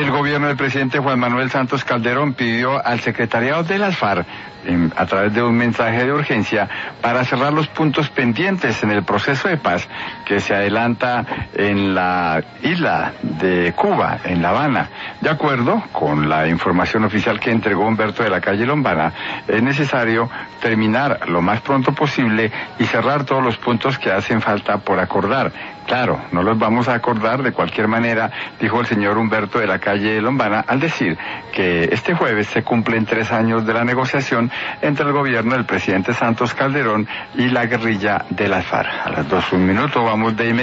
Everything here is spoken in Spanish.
El gobierno del presidente Juan Manuel Santos Calderón pidió al secretariado de las FARC, a través de un mensaje de urgencia, para cerrar los puntos pendientes en el proceso de paz que se adelanta en la isla de Cuba, en La Habana. De acuerdo con la información oficial que entregó Humberto de la Calle Lombana, es necesario terminar lo más pronto posible y cerrar todos los puntos que hacen falta por acordar. Claro, no los vamos a acordar de cualquier manera, dijo el señor Humberto de la Calle Lombana, al decir que este jueves se cumplen 3 años de la negociación entre el gobierno del presidente Santos Calderón y la guerrilla de las FARC. A las 2:01 vamos de inmediato